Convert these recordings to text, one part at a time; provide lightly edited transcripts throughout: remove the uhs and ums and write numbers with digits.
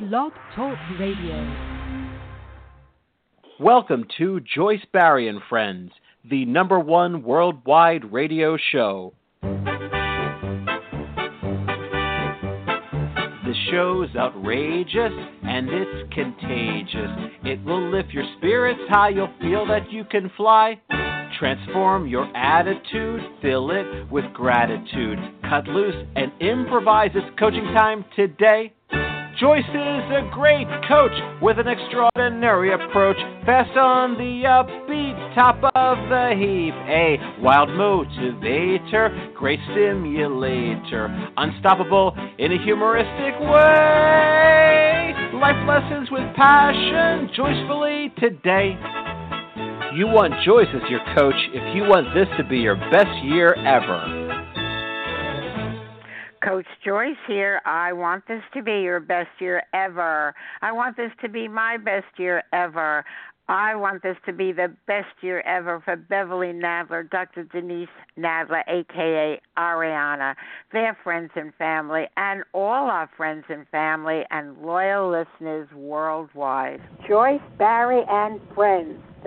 Blog Talk Radio. Welcome to Joyce Barry and Friends, the #1 worldwide radio show. The show's outrageous and it's contagious. It will lift your spirits high, you'll feel that you can fly. Transform your attitude, fill it with gratitude. Cut loose and improvise. It's coaching time today. Joyce is a great coach with an extraordinary approach. Fast on the upbeat, top of the heap. A wild motivator, great stimulator. Unstoppable in a humoristic way. Life lessons with passion, joyfully today. You want Joyce as your coach if you want this to be your best year ever. Coach Joyce here. I want this to be your best year ever. I want this to be my best year ever. I want this to be the best year ever for Beverly Nadler, Dr. Denise Nadler, a.k.a. Ariana, their friends and family, and all our friends and family and loyal listeners worldwide. Joyce, Barry, and Friends, the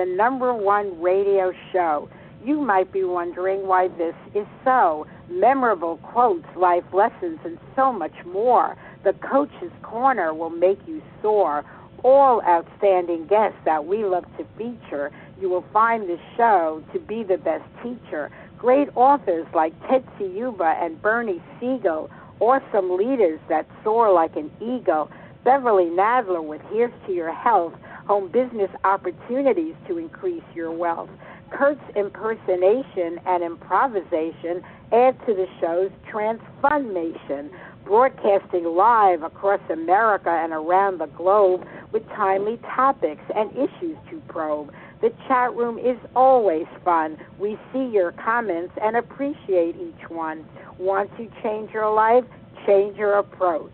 #1 radio show. You might be wondering why this is so. Memorable quotes, life lessons, and so much more. The Coach's Corner will make you soar. All outstanding guests that we love to feature. You will find the show to be the best teacher. Great authors like Tetsi Yuba and Bernie Siegel. Awesome leaders that soar like an eagle. Beverly Nadler with Here's to Your Health. Home business opportunities to increase your wealth. Kurt's impersonation and improvisation add to the show's transformation, broadcasting live across America and around the globe with timely topics and issues to probe. The chat room is always fun. We see your comments and appreciate each one. Want to change your life? Change your approach.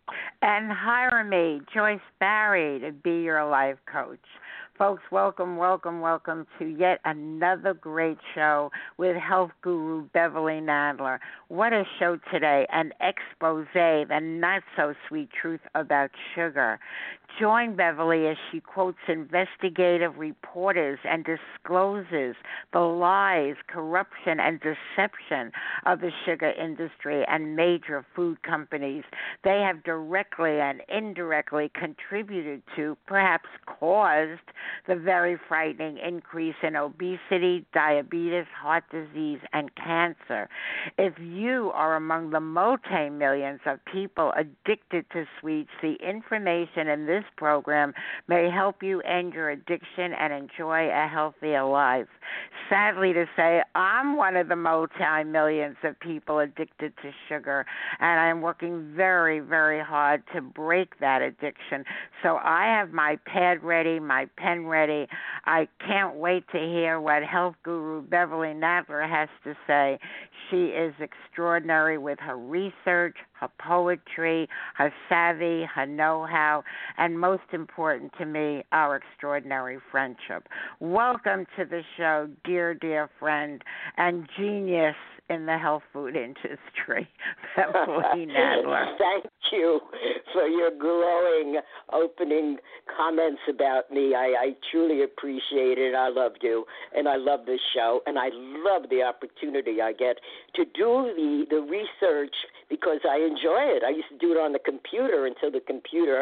And hire me, Joyce Barry, to be your life coach. Folks, welcome, welcome, welcome to yet another great show with health guru Beverly Nadler. What a show today, an expose, the not-so-sweet truth about sugar. Join Beverly as she quotes investigative reporters and discloses the lies, corruption, and deception of the sugar industry and major food companies. They have directly and indirectly contributed to, perhaps caused, the very frightening increase in obesity, diabetes, heart disease, and cancer. If you are among the multi-millions of people addicted to sweets, the information in this program may help you end your addiction and enjoy a healthier life. Sadly to say, I'm one of the multi-millions of people addicted to sugar, and I'm working very, very hard to break that addiction. So I have my pad ready, my pen ready. I can't wait to hear what health guru Beverly Nadler has to say. She is extraordinary with her research, her poetry, her savvy, her know-how, and most important to me, our extraordinary friendship. Welcome to the show, dear, dear friend and genius in the health food industry, Beverly Nadler. Thank you for your glowing opening comments about me. I truly appreciate it. I love you, and I love this show, and I love the opportunity I get to do the research because I enjoy it. I used to do it on the computer until the computer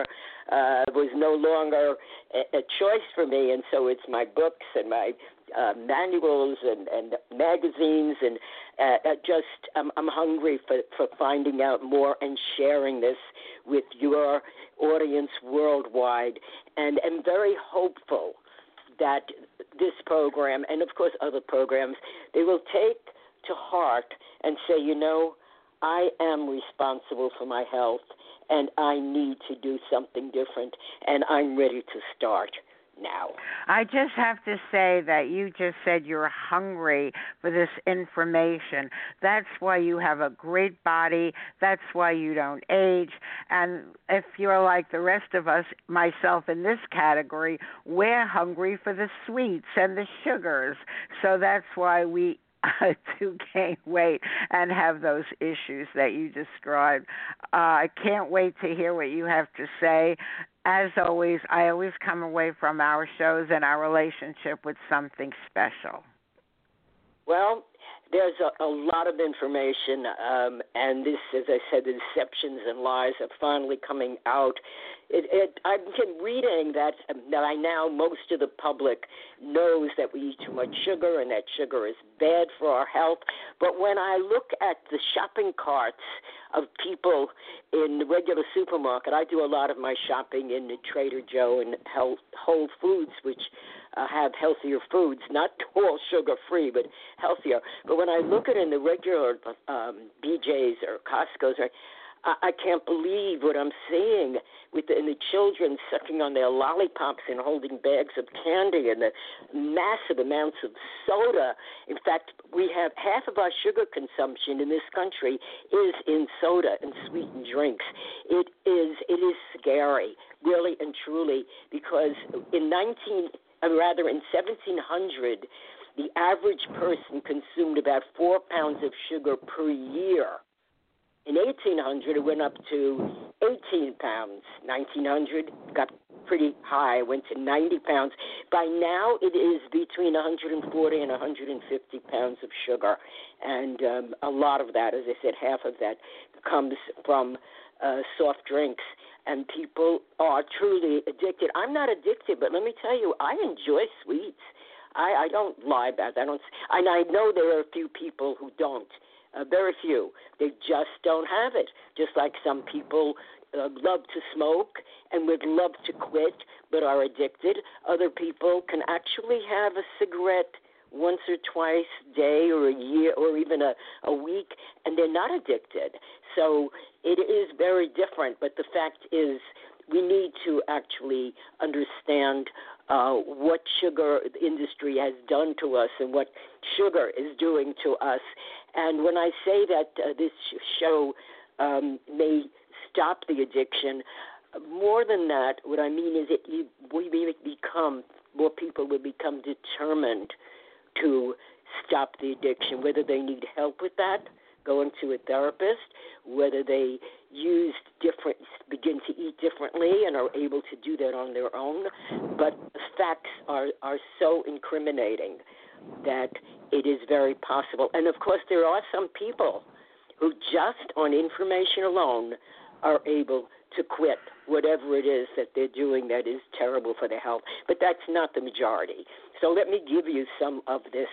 was no longer a choice for me, and so it's my books and my manuals and magazines, and I'm hungry for finding out more and sharing this with your audience worldwide, and am very hopeful that this program, and of course other programs, they will take to heart and say, I am responsible for my health, and I need to do something different, and I'm ready to start now. I just have to say that you just said you're hungry for this information. That's why you have a great body. That's why you don't age. And if you're like the rest of us, myself in this category, we're hungry for the sweets and the sugars. So that's why we to gain weight and have those issues that you described. I can't wait to hear what you have to say. As always, I always come away from our shows and our relationship with something special. Well, there's a lot of information, and this, as I said, the deceptions and lies are finally coming out. I've been reading that by now most of the public knows that we eat too much sugar and that sugar is bad for our health. But when I look at the shopping carts of people in the regular supermarket, I do a lot of my shopping in the Trader Joe and Whole Foods, which have healthier foods, not all sugar-free, but healthier. But when I look at it in the regular BJ's or Costco's, I can't believe what I'm seeing with the children sucking on their lollipops and holding bags of candy and the massive amounts of soda. In fact, we have half of our sugar consumption in this country is in soda and sweetened drinks. It is scary, really and truly, because in 1700, the average person consumed about 4 pounds of sugar per year. In 1800, it went up to 18 pounds. 1900 got pretty high, went to 90 pounds. By now, it is between 140 and 150 pounds of sugar. And a lot of that, as I said, half of that comes from soft drinks. And people are truly addicted. I'm not addicted, but let me tell you, I enjoy sweets. I don't lie about that. And I know there are a few people who don't. Very few. They just don't have it. Just like some people love to smoke and would love to quit but are addicted. Other people can actually have a cigarette once or twice a day or a year or even a week, and they're not addicted. So it is very different. But the fact is, we need to actually understand what sugar industry has done to us and what sugar is doing to us. And when I say that this show may stop the addiction, more than that, what I mean is more people will become determined to stop the addiction, whether they need help with that, going to a therapist, whether they begin to eat differently and are able to do that on their own. But the facts are so incriminating that it is very possible. And, of course, there are some people who just on information alone are able to quit whatever it is that they're doing that is terrible for their health. But that's not the majority. So let me give you some of this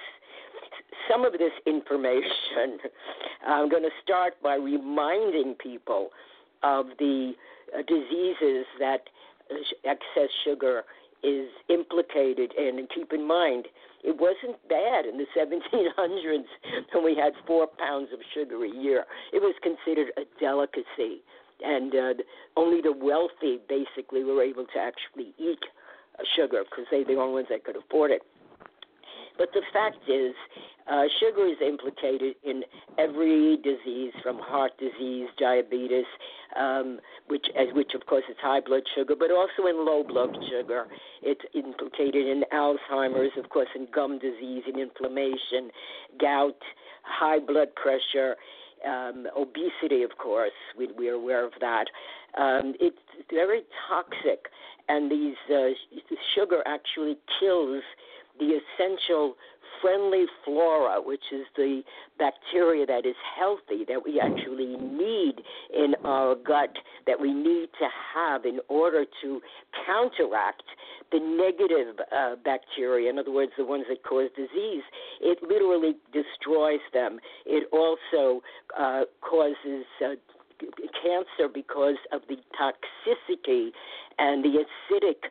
information. I'm going to start by reminding people of the diseases that excess sugar is implicated in. And keep in mind, it wasn't bad in the 1700s when we had 4 pounds of sugar a year. It was considered a delicacy, and only the wealthy basically were able to actually eat sugar because they're the only ones that could afford it. But the fact is, sugar is implicated in every disease, from heart disease, diabetes, which of course is high blood sugar, but also in low blood sugar. It's implicated in Alzheimer's, of course, in gum disease, in inflammation, gout, high blood pressure, obesity, of course. We're aware of that. It's very toxic, and the sugar actually kills the essential friendly flora, which is the bacteria that is healthy, that we actually need in our gut, that we need to have in order to counteract the negative bacteria, in other words, the ones that cause disease. It literally destroys them. It also causes cancer because of the toxicity and the acidic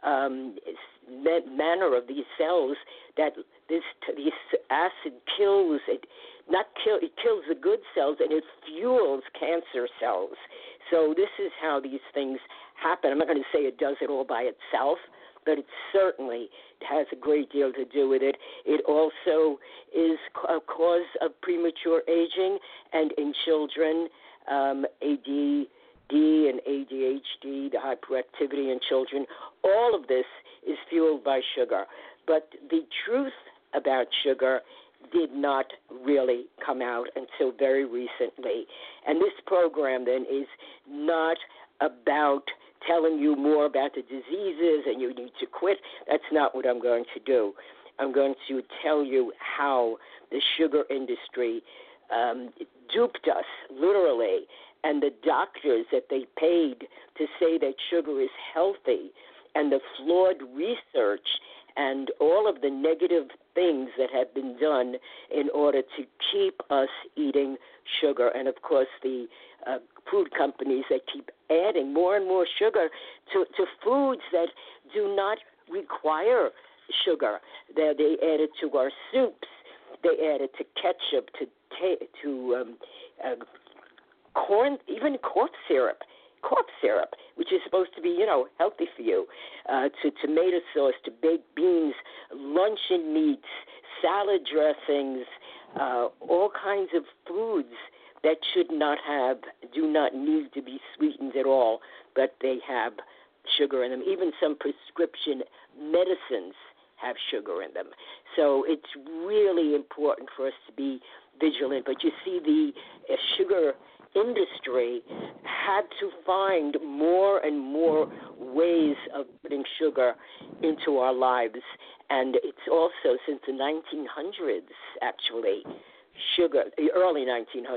manner of these cells, that this acid kills it. It kills the good cells and it fuels cancer cells. So this is how these things happen. I'm not going to say it does it all by itself, but it certainly has a great deal to do with it. It also is a cause of premature aging, and in children, ADD and ADHD, the hyperactivity in children, all of this is fueled by sugar. But the truth about sugar did not really come out until very recently. And this program then is not about telling you more about the diseases and you need to quit. That's not what I'm going to do. I'm going to tell you how the sugar industry duped us, literally, and the doctors that they paid to say that sugar is healthy, and the flawed research and all of the negative things that have been done in order to keep us eating sugar. And, of course, the food companies that keep adding more and more sugar to foods that do not require sugar. They add it to our soups. They add it to ketchup, to corn, even cough syrup, which is supposed to be, healthy for you, to tomato sauce, to baked beans, luncheon meats, salad dressings, all kinds of foods that do not need to be sweetened at all, but they have sugar in them. Even some prescription medicines have sugar in them. So it's really important for us to be vigilant. But you see, the sugar industry had to find more and more ways of putting sugar into our lives. And it's also since the 1900s, actually, the early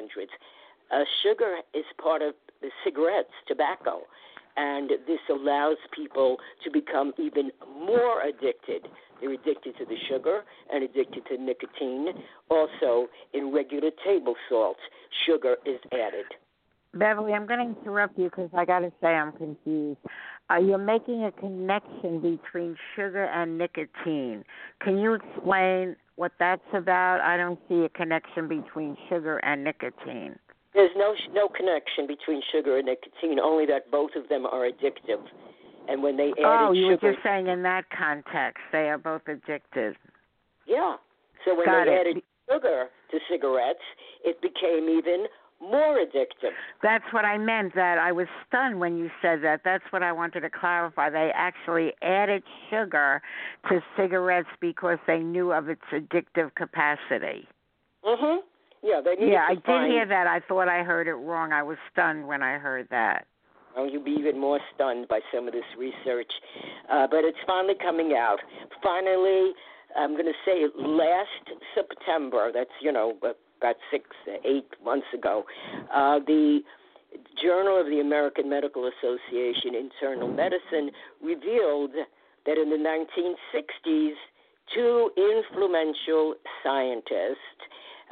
1900s, sugar is part of the cigarettes, tobacco. And this allows people to become even more addicted. They're addicted to the sugar and addicted to nicotine. Also, in regular table salt, sugar is added. Beverly, I'm going to interrupt you because I got to say I'm confused. You're making a connection between sugar and nicotine. Can you explain what that's about? I don't see a connection between sugar and nicotine. There's no connection between sugar and nicotine, only that both of them are addictive. And when they added sugar... Oh, you were just saying in that context, they are both addictive. Yeah. So when they added sugar to cigarettes, it became even more addictive. That's what I meant, that I was stunned when you said that. That's what I wanted to clarify. They actually added sugar to cigarettes because they knew of its addictive capacity. Mm-hmm. Yeah, I did hear that. I thought I heard it wrong. I was stunned when I heard that. Oh, you'll be even more stunned by some of this research. But it's finally coming out. Finally, I'm going to say last September, that's, about 6-8 months ago, the Journal of the American Medical Association Internal Medicine revealed that in the 1960s, two influential scientists,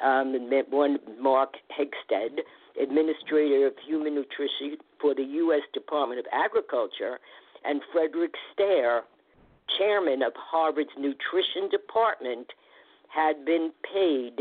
one Mark Hegstad, Administrator of Human Nutrition for the U.S. Department of Agriculture, and Frederick Stare, Chairman of Harvard's Nutrition Department, had been paid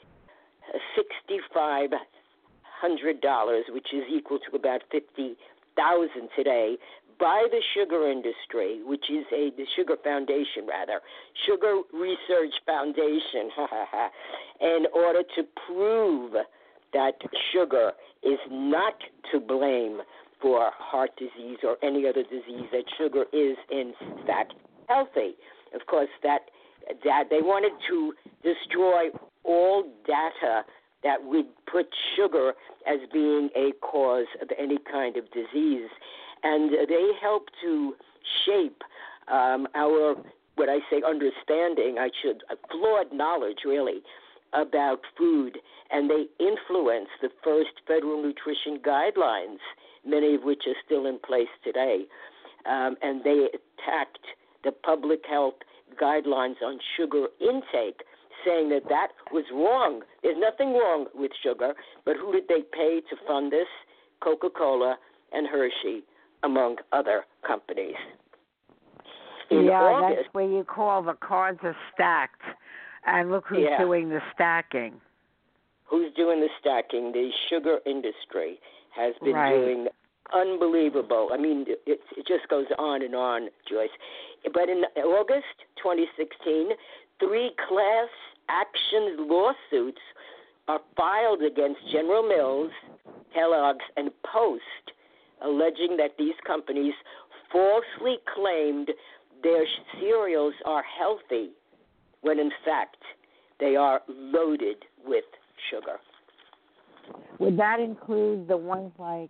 $6,500, which is equal to about $50,000 today, by the sugar industry, which is the Sugar Foundation, Sugar Research Foundation, in order to prove that sugar is not to blame for heart disease or any other disease, that sugar is, in fact, healthy. Of course, that they wanted to destroy all data that would put sugar as being a cause of any kind of disease. And they help to shape our, what I say, understanding, flawed knowledge, really, about food. And they influence the first federal nutrition guidelines, many of which are still in place today. And they attacked the public health guidelines on sugar intake, saying that was wrong. There's nothing wrong with sugar, but who did they pay to fund this? Coca-Cola and Hershey, among other companies. In August, that's where you call the cards are stacked. And look who's doing the stacking. Who's doing the stacking? The sugar industry has been doing unbelievable. I mean, it just goes on and on, Joyce. But in August 2016, 3 class action lawsuits are filed against General Mills, Kellogg's, and Post, alleging that these companies falsely claimed their cereals are healthy, when in fact They are loaded with sugar. Would that include the ones like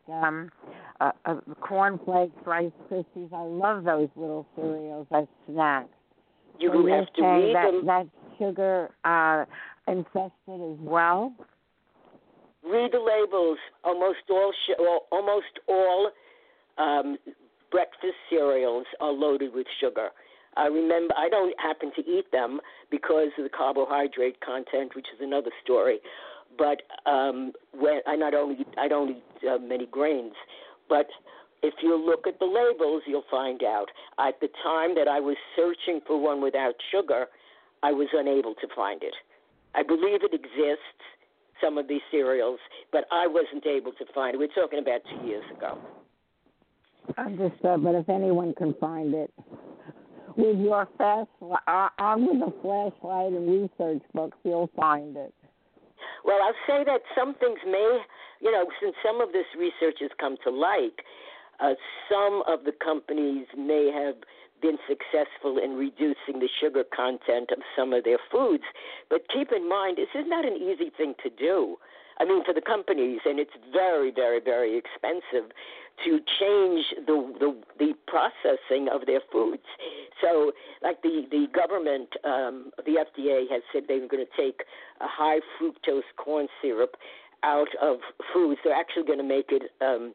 Corn Flakes, Rice Krispies? I love those little cereals as snacks. You So have to read them. That's sugar infested as well? Read the labels. Almost all breakfast cereals are loaded with sugar. I remember I don't happen to eat them because of the carbohydrate content, which is another story. But when I don't eat many grains. But if you look at the labels, you'll find out. At the time that I was searching for one without sugar, I was unable to find it. I believe it exists, some of these cereals, but I wasn't able to find it. We're talking about 2 years ago. Understood, but if anyone can find it, with your on with the flashlight and research books, you'll find it. Well, I'll say that some things may, since some of this research has come to light, some of the companies may have been successful in reducing the sugar content of some of their foods. But keep in mind, this is not an easy thing to do. I mean, for the companies, and it's very, very, very expensive to change the processing of their foods. So, like the government, the FDA has said they were going to take a high fructose corn syrup out of foods. They're actually going to make it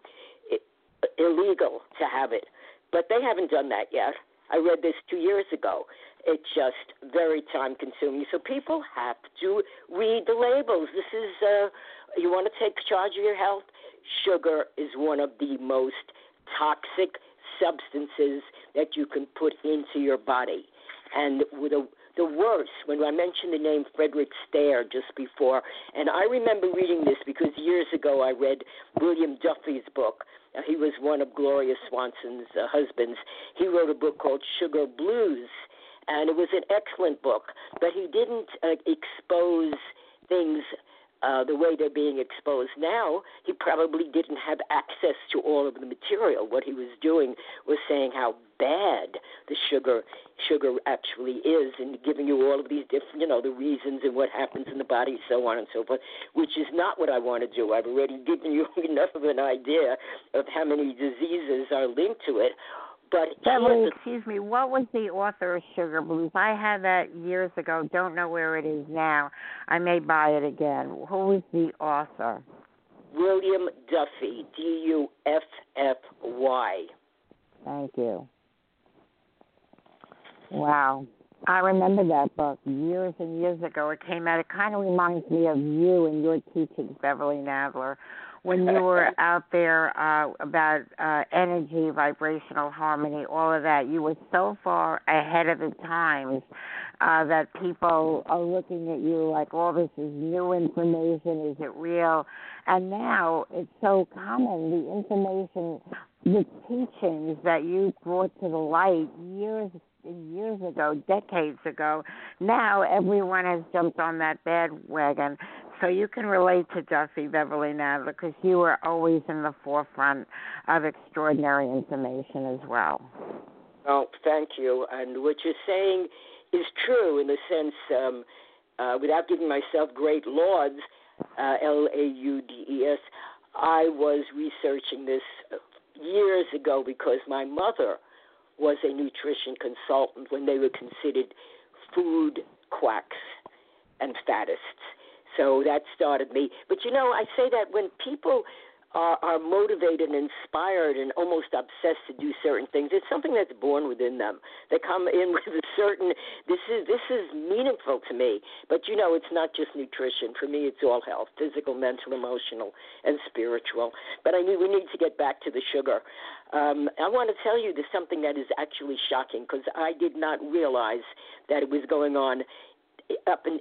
illegal to have it. But they haven't done that yet. I read this 2 years ago. It's just very time-consuming. So people have to read the labels. This is, you want to take charge of your health? Sugar is one of the most toxic substances that you can put into your body. And with the worst, when I mentioned the name Frederick Stair just before, and I remember reading this because years ago I read William Duffy's book. He was one of Gloria Swanson's husbands. He wrote a book called Sugar Blues, and it was an excellent book, but he didn't expose things the way they're being exposed now. He probably didn't have access to all of the material. What he was doing was saying how bad the sugar actually is, and giving you all of these different, the reasons and what happens in the body, so on and so forth, which is not what I want to do. I've already given you enough of an idea of how many diseases are linked to it. But Beverly, excuse me, what was the author of Sugar Blues? I had that years ago. Don't know where it is now. I may buy it again. Who was the author? William Duffy, Duffy. Thank you. Wow. I remember that book years and years ago. It came out. It kind of reminds me of you and your teachings, Beverly Nadler, when you were out there about energy, vibrational harmony, all of that. You were so far ahead of the times that people are looking at you like, oh, this is new information. Is it real? And now it's so common, the information, the teachings that you brought to the light years ago, decades ago. Now everyone has jumped on that bandwagon. So you can relate to Duffy, Beverly Nadler, because you were always in the forefront of extraordinary information as well. Oh, thank you. And what you're saying is true in the sense, without giving myself great lauds, Laudes, I was researching this years ago because my mother was a nutrition consultant when they were considered food quacks and faddists. So that started me. But, I say that when people are motivated and inspired and almost obsessed to do certain things, it's something that's born within them. They come in with a certain, this is meaningful to me. But, it's not just nutrition. For me, it's all health, physical, mental, emotional, and spiritual. But we need to get back to the sugar. I want to tell you there's something that is actually shocking because I did not realize that it was going on. Up in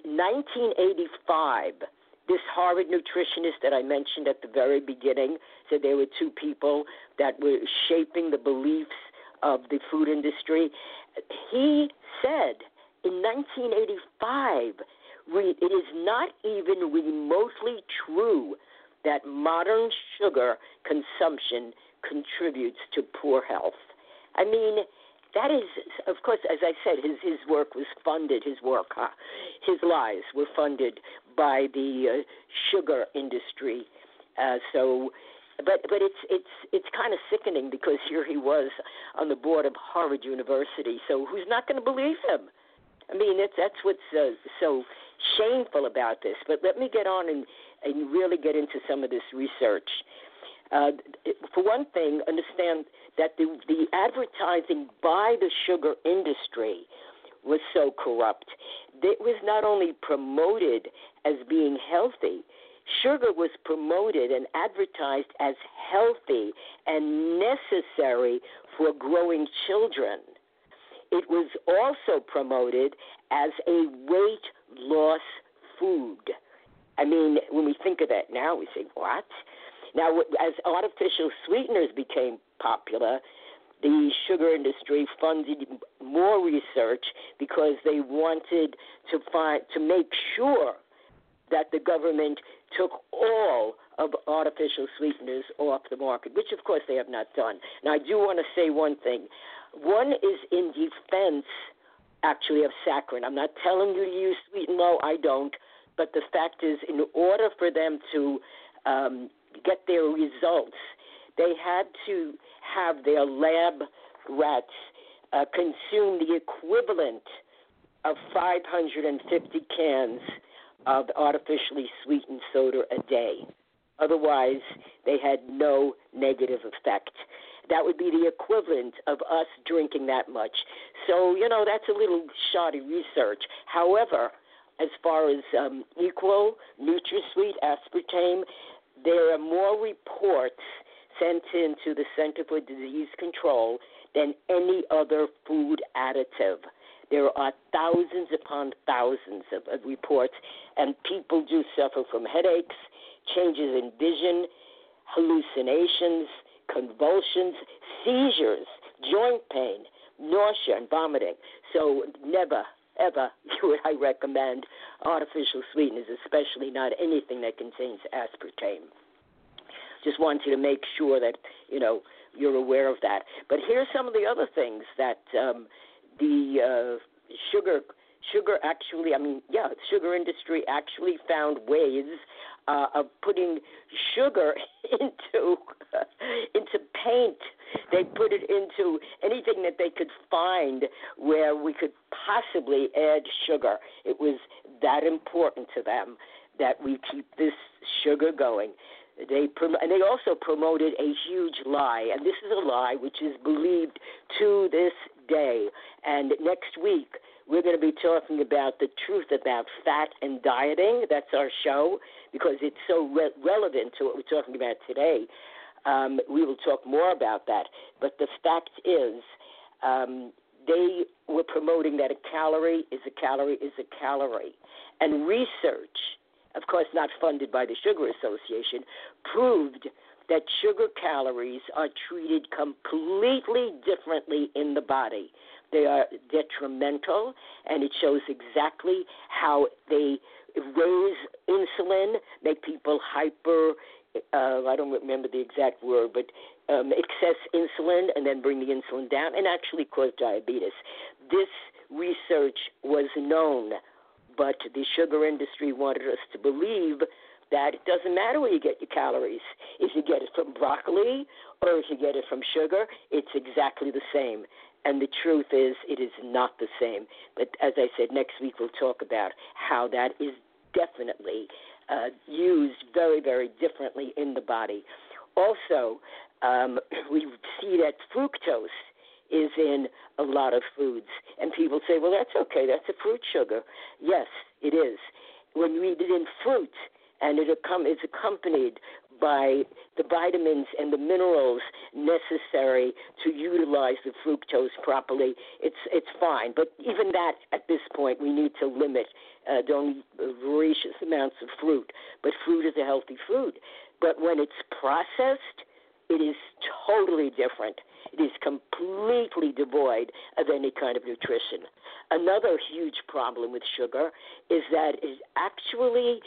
1985, this Harvard nutritionist that I mentioned at the very beginning said there were two people that were shaping the beliefs of the food industry. He said in 1985, it is not even remotely true that modern sugar consumption contributes to poor health. I mean, that is, of course, as I said, his work was funded. His lies were funded by the sugar industry. But it's kind of sickening because here he was on the board of Harvard University. So who's not going to believe him? I mean, that's what's so shameful about this. But let me get on and really get into some of this research. For one thing, understand that the advertising by the sugar industry was so corrupt. It was not only promoted as being healthy, sugar was promoted and advertised as healthy and necessary for growing children. It was also promoted as a weight loss food. I mean, when we think of that now, we say, what? Now, as artificial sweeteners became popular, the sugar industry funded more research because they wanted to make sure that the government took all of artificial sweeteners off the market, which, of course, they have not done. Now, I do want to say one thing. One is in defense, actually, of saccharin. I'm not telling you to use Sweet and Low. I don't. But the fact is, in order for them to get their results, they had to have their lab rats consume the equivalent of 550 cans of artificially sweetened soda a day. Otherwise, they had no negative effect. That would be the equivalent of us drinking that much. So, that's a little shoddy research. However, as far as Equal, NutraSweet, aspartame, there are more reports sent into the Center for Disease Control than any other food additive. There are thousands upon thousands of reports, and people do suffer from headaches, changes in vision, hallucinations, convulsions, seizures, joint pain, nausea, and vomiting. So never, ever would I recommend artificial sweeteners, especially not anything that contains aspartame. Just want you to make sure that, you're aware of that. But here's some of the other things that the sugar industry actually found ways of putting sugar into paint. They put it into anything that they could find where we could possibly add sugar. It was that important to them that we keep this sugar going. They also promoted a huge lie, and this is a lie which is believed to this day. And next week, we're going to be talking about the truth about fat and dieting. That's our show because it's so relevant to what we're talking about today. We will talk more about that. But the fact is, they were promoting that a calorie is a calorie is a calorie. And research, of course not funded by the Sugar Association, proved that sugar calories are treated completely differently in the body. They are detrimental, and it shows exactly how they raise insulin, make people hyper, I don't remember the exact word, but excess insulin, and then bring the insulin down, and actually cause diabetes. This research was known, but the sugar industry wanted us to believe that it doesn't matter where you get your calories. If you get it from broccoli or if you get it from sugar, it's exactly the same. And the truth is, it is not the same. But as I said, next week we'll talk about how that is definitely used very, very differently in the body. Also, we see that fructose is in a lot of foods. And people say, well, that's okay, that's a fruit sugar. Yes, it is. When you eat it in fruit, and it is accompanied by the vitamins and the minerals necessary to utilize the fructose properly, it's fine. But even that, at this point, we need to limit. Don't eat voracious amounts of fruit. But fruit is a healthy food. But when it's processed, it is totally different. It is completely devoid of any kind of nutrition. Another huge problem with sugar is that it actually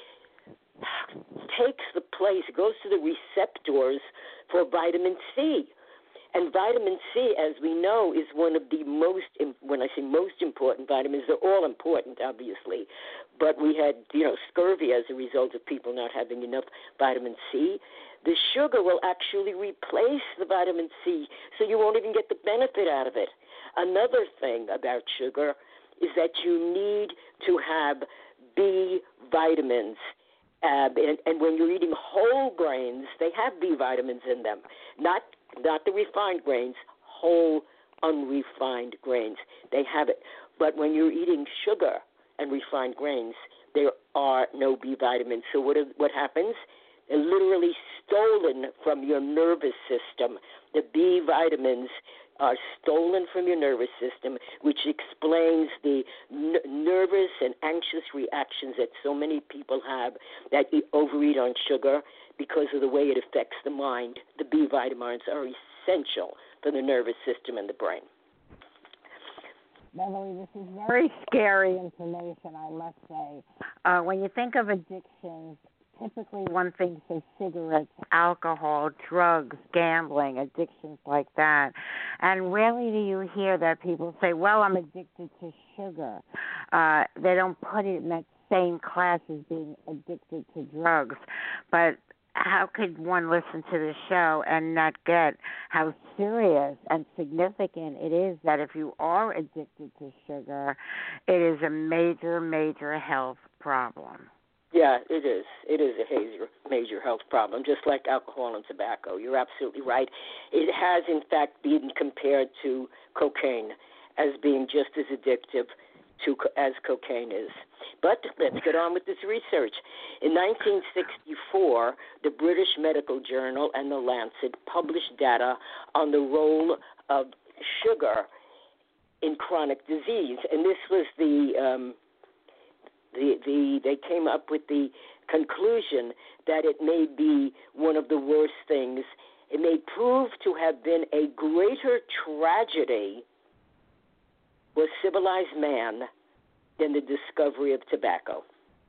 takes the place, goes to the receptors for vitamin C. And vitamin C, as we know, is one of the most, when I say most important vitamins, they're all important, obviously. But we had, scurvy as a result of people not having enough vitamin C. The sugar will actually replace the vitamin C, so you won't even get the benefit out of it. Another thing about sugar is that you need to have B vitamins. And when you're eating whole grains, they have B vitamins in them, not the refined grains, whole unrefined grains. They have it. But when you're eating sugar and refined grains, there are no B vitamins. So what happens? They're literally stolen from your nervous system. The B vitamins are stolen from your nervous system, which explains the nervous and anxious reactions that so many people have that overeat on sugar because of the way it affects the mind. The B vitamins are essential for the nervous system and the brain. Beverly, this is very scary information, I must say. When you think of addictions, typically one thinks of cigarettes, alcohol, drugs, gambling, addictions like that. And rarely do you hear that people say, well, I'm addicted to sugar. They don't put it in that same class as being addicted to drugs. But how could one listen to the show and not get how serious and significant it is that if you are addicted to sugar, it is a major, major health problem? Yeah, it is. It is a major health problem, just like alcohol and tobacco. You're absolutely right. It has, in fact, been compared to cocaine as being just as addictive as cocaine is. But let's get on with this research. In 1964, the British Medical Journal and The Lancet published data on the role of sugar in chronic disease, and this was they came up with the conclusion that it may be one of the worst things. It may prove to have been a greater tragedy for civilized man than the discovery of tobacco.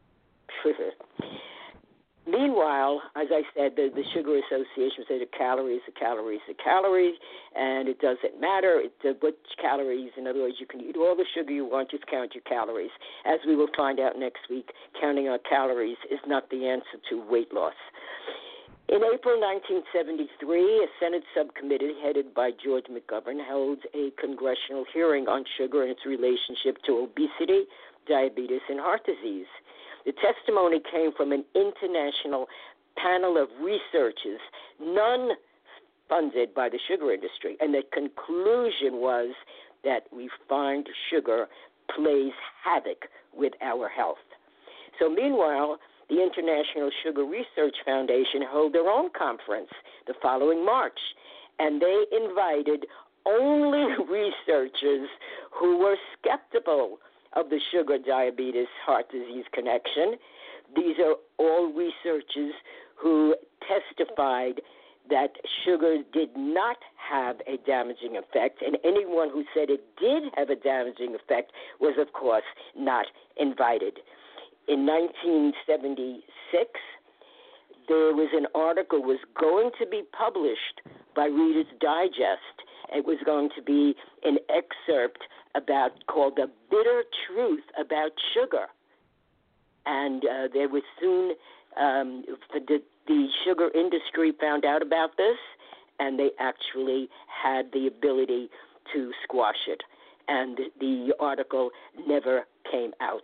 Meanwhile, as I said, the Sugar Association said a calorie is a calorie is a calorie, and it doesn't matter what calories. In other words, you can eat all the sugar you want, just count your calories. As we will find out next week, counting our calories is not the answer to weight loss. In April 1973, a Senate subcommittee headed by George McGovern held a congressional hearing on sugar and its relationship to obesity, diabetes, and heart disease. The testimony came from an international panel of researchers, none funded by the sugar industry, and the conclusion was that refined sugar plays havoc with our health. So meanwhile, the International Sugar Research Foundation held their own conference the following March, and they invited only researchers who were skeptical of the sugar, diabetes, heart disease connection. These are all researchers who testified that sugar did not have a damaging effect, and anyone who said it did have a damaging effect was, of course, not invited. In 1976, there was an article was going to be published by Reader's Digest. It was going to be an excerpt called The Bitter Truth About Sugar. And there was soon, the sugar industry found out about this, and they actually had the ability to squash it. And the article never came out.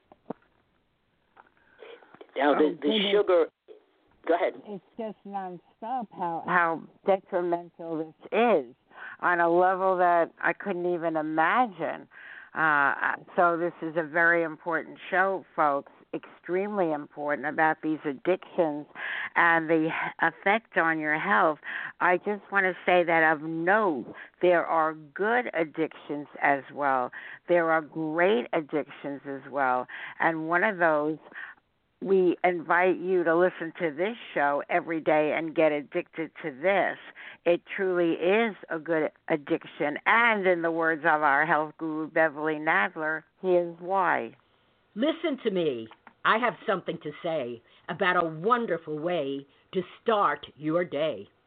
Now, the sugar... Go ahead. It's just nonstop how detrimental this is on a level that I couldn't even imagine. So this is a very important show, folks, extremely important about these addictions and the effect on your health. I just want to say that of note, there are good addictions as well. There are great addictions as well. And one of those, we invite you to listen to this show every day and get addicted to this. It truly is a good addiction. And in the words of our health guru, Beverly Nadler, here's why. Listen to me. I have something to say about a wonderful way to start your day.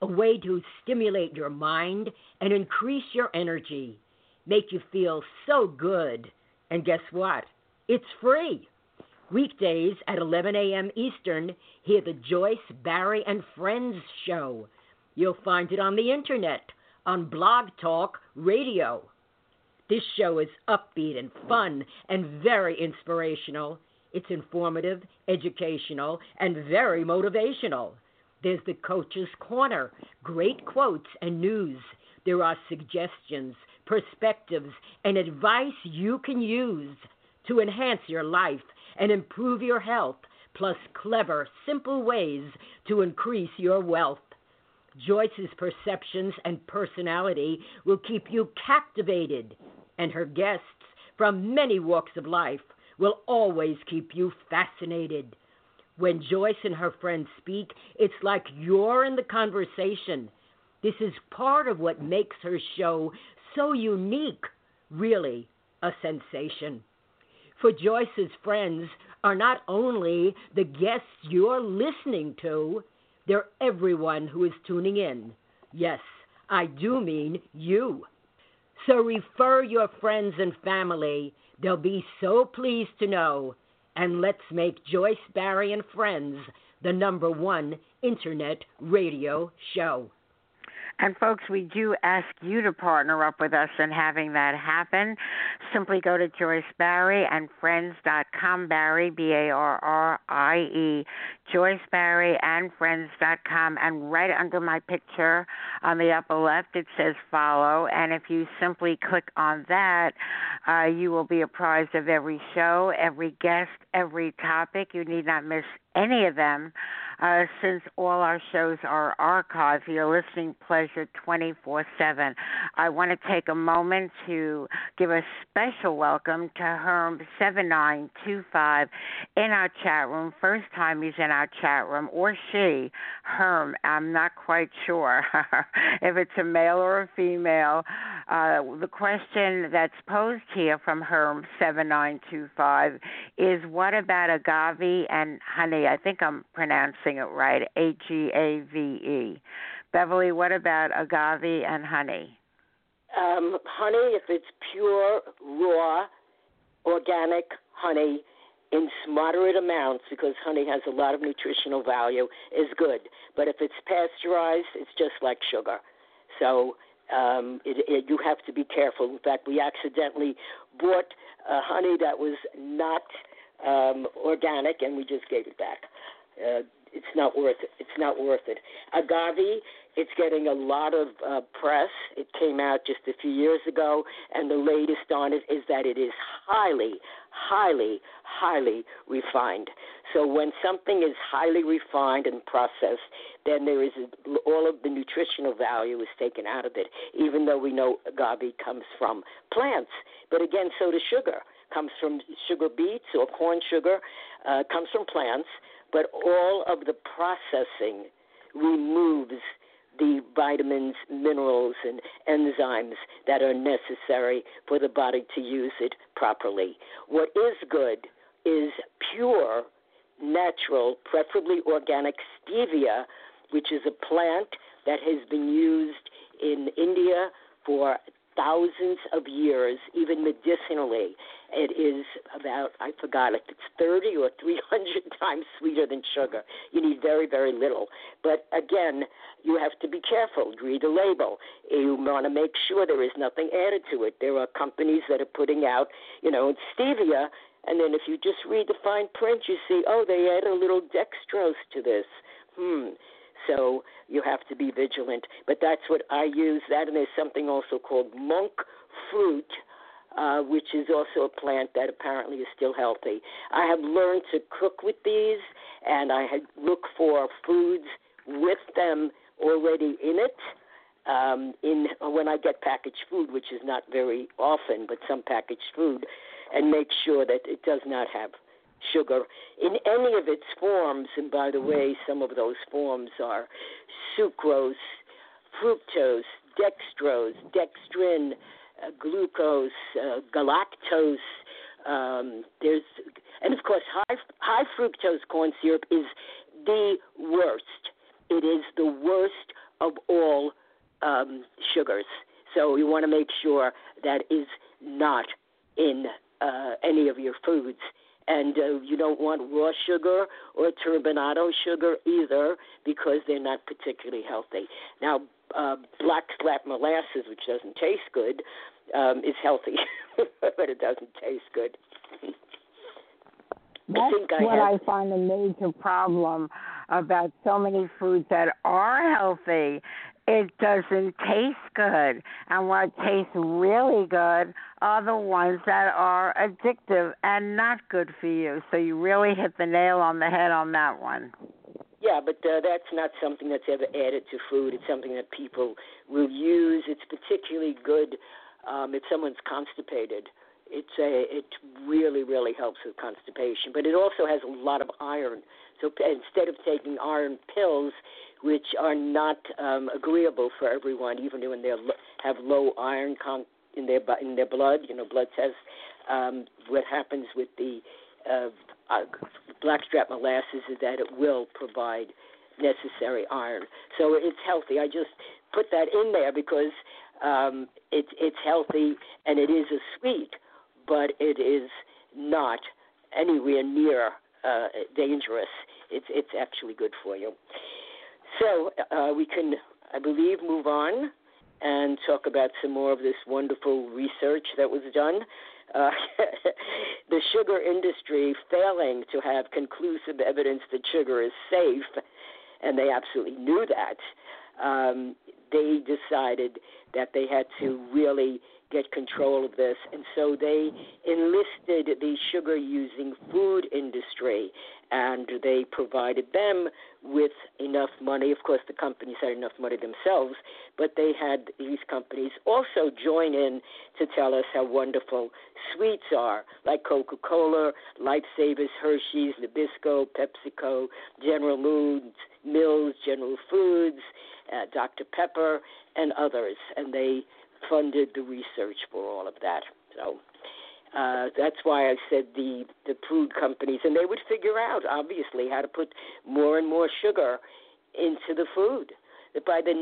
a way to stimulate your mind and increase your energy, make you feel so good. And guess what? It's free. Weekdays at 11 a.m. Eastern, hear the Joyce, Barrie, and Friends show. You'll find it on the internet, on Blog Talk Radio. This show is upbeat and fun and very inspirational. It's informative, educational, and very motivational. There's the Coach's Corner, great quotes and news. There are suggestions, perspectives, and advice you can use to enhance your life and improve your health, plus clever, simple ways to increase your wealth. Joyce's perceptions and personality will keep you captivated, and her guests from many walks of life will always keep you fascinated. When Joyce and her friends speak, it's like you're in the conversation. This is part of what makes her show so unique, really a sensation. For Joyce's friends are not only the guests you're listening to, they're everyone who is tuning in. Yes, I do mean you. So refer your friends and family. They'll be so pleased to know. And let's make Joyce, Barrie, and Friends the #1 internet radio show. And folks, we do ask you to partner up with us in having that happen. Simply go to JoyceBarrieandFriends.com, Barrie, B-A-R-R-I-E, JoyceBarrieandFriends.com, and right under my picture on the upper left, it says follow. And if you simply click on that, you will be apprised of every show, every guest, every topic. You need not miss any of them. Since all our shows are archived for your listening pleasure 24/7. I want to take a moment to give a special welcome to Herm7925 in our chat room. First time he's in our chat room, or she, Herm, I'm not quite sure if it's a male or a female. The question that's posed here from Herm7925 is, what about agave and honey? I think I'm pronouncing it right, Agave. Beverly, what about agave and honey? Honey, if it's pure, raw, organic honey in moderate amounts, because honey has a lot of nutritional value, is good. But if it's pasteurized, it's just like sugar. So you have to be careful. In fact, we accidentally bought honey that was not organic, and we just gave it back. It's not worth it. It's not worth it. Agave, it's getting a lot of press. It came out just a few years ago, and the latest on it is that it is highly, highly, highly refined. So when something is highly refined and processed, then there is all of the nutritional value is taken out of it, even though we know agave comes from plants. But again, so does sugar. Comes from sugar beets or corn sugar, comes from plants. But all of the processing removes the vitamins, minerals, and enzymes that are necessary for the body to use it properly. What is good is pure, natural, preferably organic stevia, which is a plant that has been used in India for thousands of years, even medicinally. It is about, I forgot if it's 30 or 300 times sweeter than sugar. You need very, very little. But again, you have to be careful. Read the label. You want to make sure there is nothing added to it. There are companies that are putting out, stevia, and then if you just read the fine print, you see, they add a little dextrose to this. So you have to be vigilant. But that's what I use, that, and there's something also called monk fruit, which is also a plant that apparently is still healthy. I have learned to cook with these, and I look for foods with them already in it. When I get packaged food, which is not very often, but some packaged food, and make sure that it does not have sugar in any of its forms. And by the way, some of those forms are sucrose, fructose, dextrose, dextrin, glucose, galactose. And of course, high fructose corn syrup is the worst. It is the worst of all sugars. So you want to make sure that is not in any of your foods. And you don't want raw sugar or turbinado sugar either, because they're not particularly healthy. Now, blackstrap molasses, which doesn't taste good, is healthy, but it doesn't taste good. I find a major problem about so many foods that are healthy. It doesn't taste good. And what tastes really good are the ones that are addictive and not good for you. So you really hit the nail on the head on that one. Yeah, but that's not something that's ever added to food. It's something that people will use. It's particularly good if someone's constipated. It really, really helps with constipation. But it also has a lot of iron. So instead of taking iron pills, which are not agreeable for everyone, even when they have low iron in their blood, blood tests, what happens with the blackstrap molasses is that it will provide necessary iron. So it's healthy. I just put that in there because it's healthy, and it is a sweet, but it is not anywhere near dangerous. It's actually good for you. So we can, I believe, move on and talk about some more of this wonderful research that was done. The sugar industry failing to have conclusive evidence that sugar is safe, and they absolutely knew that, they decided that they had to really get control of this, and so they enlisted the sugar-using food industry, and they provided them with enough money. Of course, the companies had enough money themselves, but they had these companies also join in to tell us how wonderful sweets are, like Coca-Cola, Lifesavers, Hershey's, Nabisco, PepsiCo, General Mills, General Foods, Dr. Pepper, and others, and they funded the research for all of that. So that's why I said the food companies, and they would figure out, obviously, how to put more and more sugar into the food. By the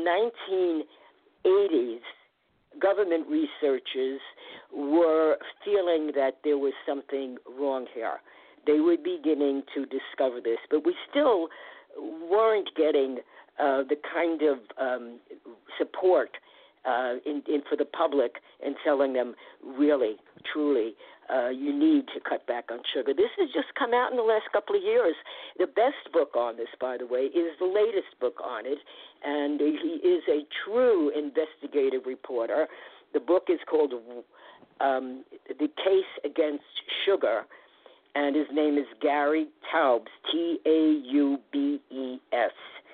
1980s, government researchers were feeling that there was something wrong here. They were beginning to discover this, but we still weren't getting the kind of support for the public and telling them, really, truly, you need to cut back on sugar. This has just come out in the last couple of years. The best book on this, by the way, is the latest book on it, and he is a true investigative reporter. The book is called The Case Against Sugar, and his name is Gary Taubes, Taubes.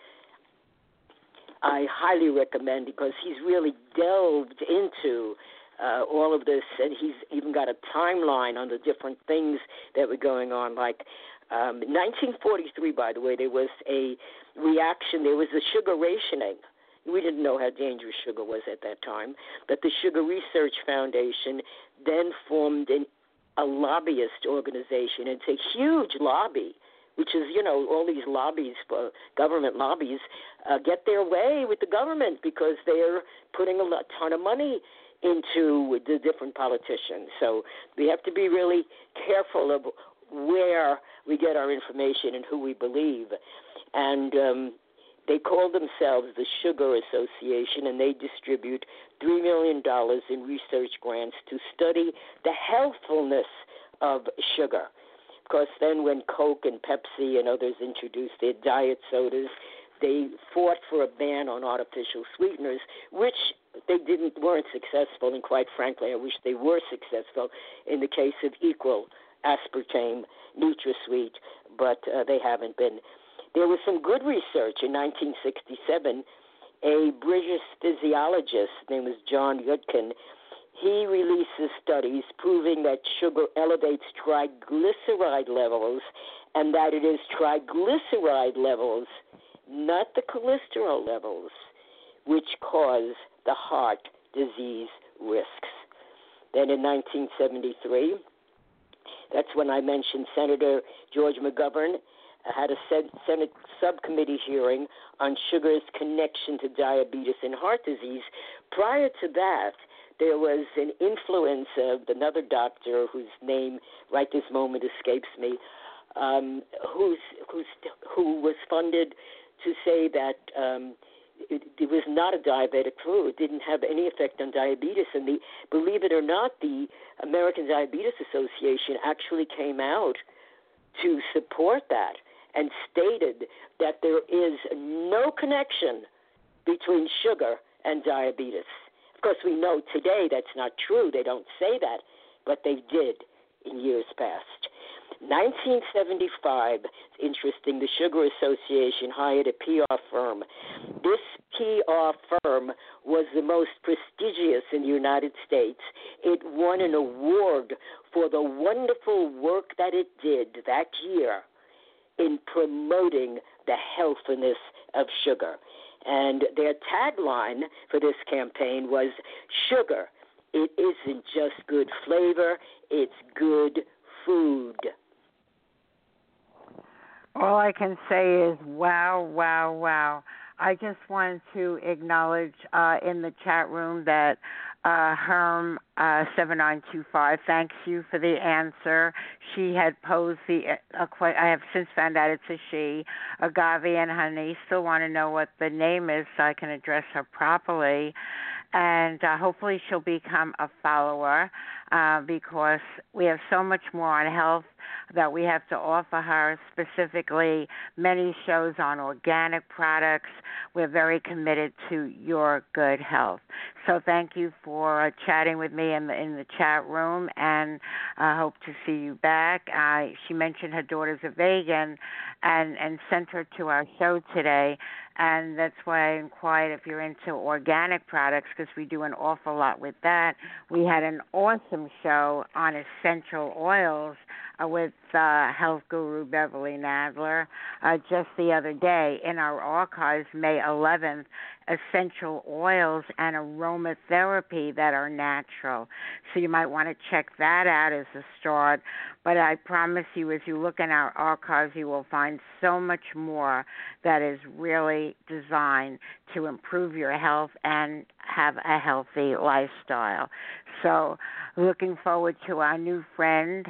I highly recommend, because he's really delved into all of this, and he's even got a timeline on the different things that were going on. Like 1943, by the way, there was a reaction. There was a sugar rationing. We didn't know how dangerous sugar was at that time, but the Sugar Research Foundation then formed a lobbyist organization. It's a huge lobby, which is, all these lobbies, government lobbies, get their way with the government because they're putting a ton of money into the different politicians. So we have to be really careful of where we get our information and who we believe. And they call themselves the Sugar Association, and they distribute $3 million in research grants to study the healthfulness of sugar. Of course, then when Coke and Pepsi and others introduced their diet sodas, they fought for a ban on artificial sweeteners, which they weren't successful, and quite frankly, I wish they were successful in the case of Equal, aspartame, NutraSweet, but they haven't been. There was some good research in 1967. A British physiologist named was John Yudkin. He releases studies proving that sugar elevates triglyceride levels, and that it is triglyceride levels, not the cholesterol levels, which cause the heart disease risks. Then in 1973, that's when I mentioned Senator George McGovern. had a Senate subcommittee hearing on sugar's connection to diabetes and heart disease. Prior to that, there was an influence of another doctor whose name right this moment escapes me, who was funded to say that it was not a diabetic food. It didn't have any effect on diabetes. And believe it or not, the American Diabetes Association actually came out to support that and stated that there is no connection between sugar and diabetes. Of course, we know today that's not true. They don't say that, but they did in years past. 1975, interesting, the Sugar Association hired a PR firm. This PR firm was the most prestigious in the United States. It won an award for the wonderful work that it did that year in promoting the healthiness of sugar. And their tagline for this campaign was, "Sugar, it isn't just good flavor, it's good food." All I can say is wow, wow, wow. I just wanted to acknowledge in the chat room that Herm7925 thanks you for the answer. She had posed I have since found out it's a she, Agave and Honey. Still want to know what the name is so I can address her properly. And hopefully she'll become a follower because we have so much more on health that we have to offer her, specifically many shows on organic products. We're very committed to your good health. So thank you for chatting with me in the chat room, and I hope to see you back. She mentioned her daughter's a vegan and sent her to our show today. And that's why I inquired if you're into organic products, because we do an awful lot with that. We had an awesome show on essential oils with health guru Beverly Nadler just the other day in our archives, May 11th, essential oils and aromatherapy that are natural. So you might want to check that out as a start. But I promise you, as you look in our archives, you will find so much more that is really designed to improve your health and have a healthy lifestyle. So looking forward to our new friend,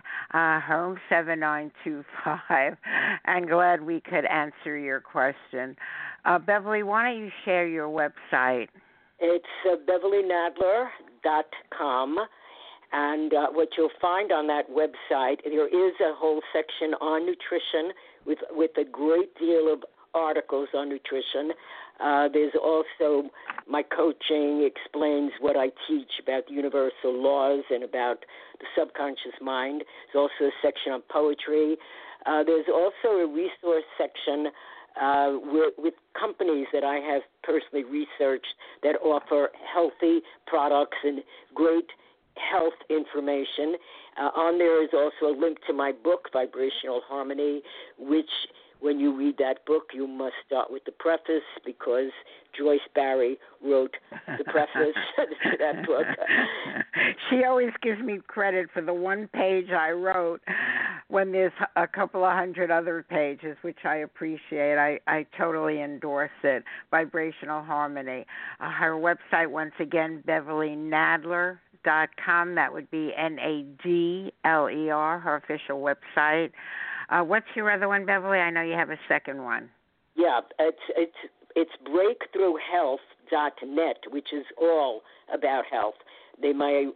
Herm7925, and glad we could answer your question. Beverly, why don't you share your website? It's BeverlyNadler.com. And what you'll find on that website, there is a whole section on nutrition with a great deal of articles on nutrition. There's also my coaching explains what I teach about the universal laws and about the subconscious mind. There's also a section on poetry. There's also a resource section with companies that I have personally researched that offer healthy products and great health information. On there is also a link to my book, Vibrational Harmony, which when you read that book, you must start with the preface because Joyce Barry wrote the preface to that book. She always gives me credit for the one page I wrote when there's a couple of hundred other pages, which I appreciate. I totally endorse it. Vibrational Harmony. Her website, once again, BeverlyNadler.com. That would be NADLER, her official website. What's your other one, Beverly? I know you have a second one. Yeah, it's breakthroughhealth.net, which is all about health. The main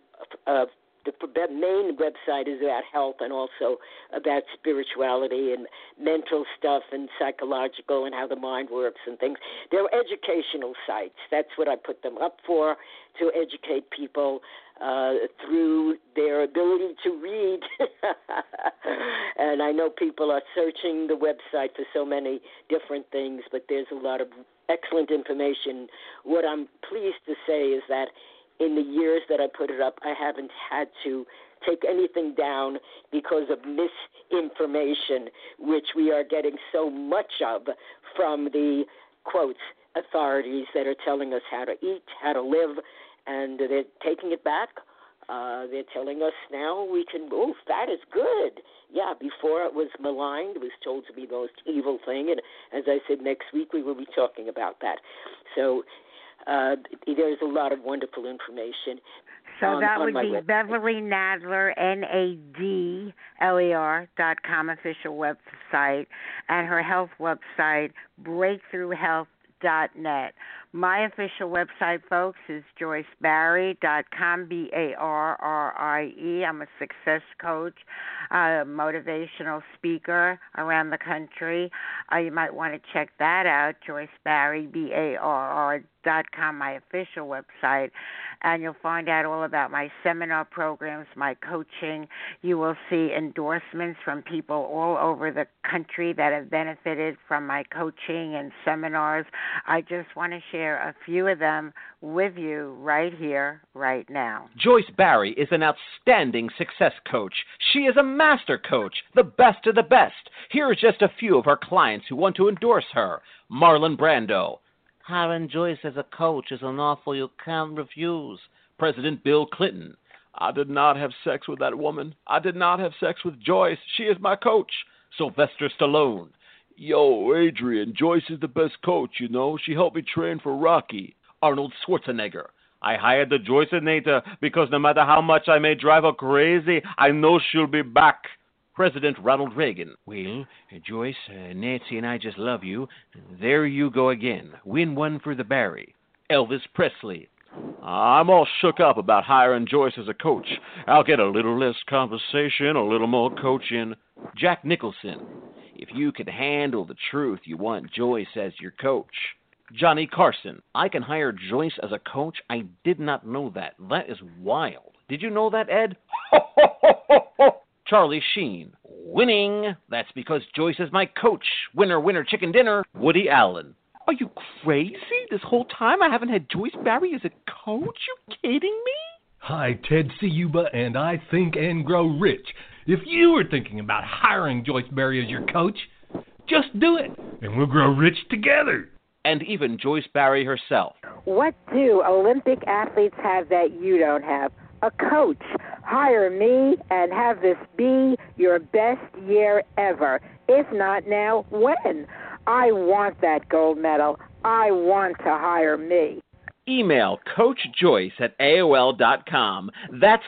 website is about health and also about spirituality and mental stuff and psychological and how the mind works and things. They're educational sites. That's what I put them up for, to educate people through their ability to read. And I know people are searching the website for so many different things, but there's a lot of excellent information. What I'm pleased to say is that in the years that I put it up, I haven't had to take anything down because of misinformation, which we are getting so much of from the, quotes, authorities that are telling us how to eat, how to live, and they're taking it back They're telling us now we can, fat is good. Yeah, before it was maligned, it was told to be the most evil thing. And as I said, next week we will be talking about that. So there's a lot of wonderful information. So that would be website. Beverly Nadler, NADLER.com official website, and her health website, breakthroughhealth.net. My official website, folks, is JoyceBarrie.com, BARRIE. I'm a success coach, motivational speaker around the country. You might want to check that out, Joyce Barrie, BARR.com, my official website, and you'll find out all about my seminar programs, my coaching. You will see endorsements from people all over the country that have benefited from my coaching and seminars. I just want to share a few of them with you right here, right now. Joyce Barrie is an outstanding success coach. She is a master coach, the best of the best. Here are just a few of her clients who want to endorse her. Marlon Brando. Hiring Joyce as a coach is an offer you can't refuse. President Bill Clinton. I did not have sex with that woman. I did not have sex with Joyce. She is my coach. Sylvester Stallone. Yo, Adrian, Joyce is the best coach, you know. She helped me train for Rocky. Arnold Schwarzenegger. I hired the Joyceinator because no matter how much I may drive her crazy, I know she'll be back. President Ronald Reagan. Well, Joyce, Nancy and I just love you. There you go again. Win one for the Barrie. Elvis Presley. I'm all shook up about hiring Joyce as a coach. I'll get a little less conversation, a little more coaching. Jack Nicholson. If you can handle the truth, you want Joyce as your coach. Johnny Carson. I can hire Joyce as a coach? I did not know that. That is wild. Did you know that, Ed? Charlie Sheen. Winning. That's because Joyce is my coach. Winner, winner, chicken dinner. Woody Allen. Are you crazy? This whole time I haven't had Joyce Barrie as a coach? You kidding me? Hi, Ted Ciuba, and I Think and Grow Rich. If you were thinking about hiring Joyce Barrie as your coach, just do it, and we'll grow rich together. And even Joyce Barrie herself. What do Olympic athletes have that you don't have? A coach. Hire me and have this be your best year ever. If not now, when? I want that gold medal. I want to hire me. Email CoachJoyce@AOL.com. That's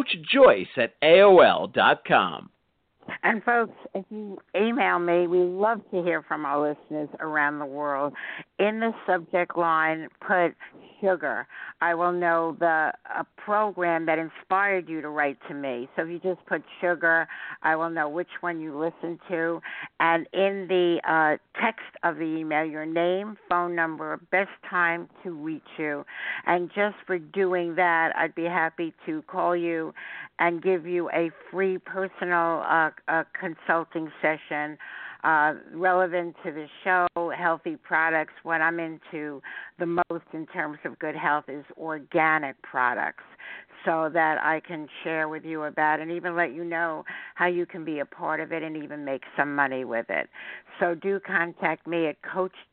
CoachJoyce@AOL.com. And folks, if you email me, we love to hear from our listeners around the world. In the subject line, put sugar. I will know a program that inspired you to write to me. So if you just put sugar, I will know which one you listened to. And in the text of the email, your name, phone number, best time to reach you. And just for doing that, I'd be happy to call you and give you a free personal consulting session relevant to the show, healthy products. What I'm into the most in terms of good health is organic products, so that I can share with you about and even let you know how you can be a part of it and even make some money with it. So do contact me at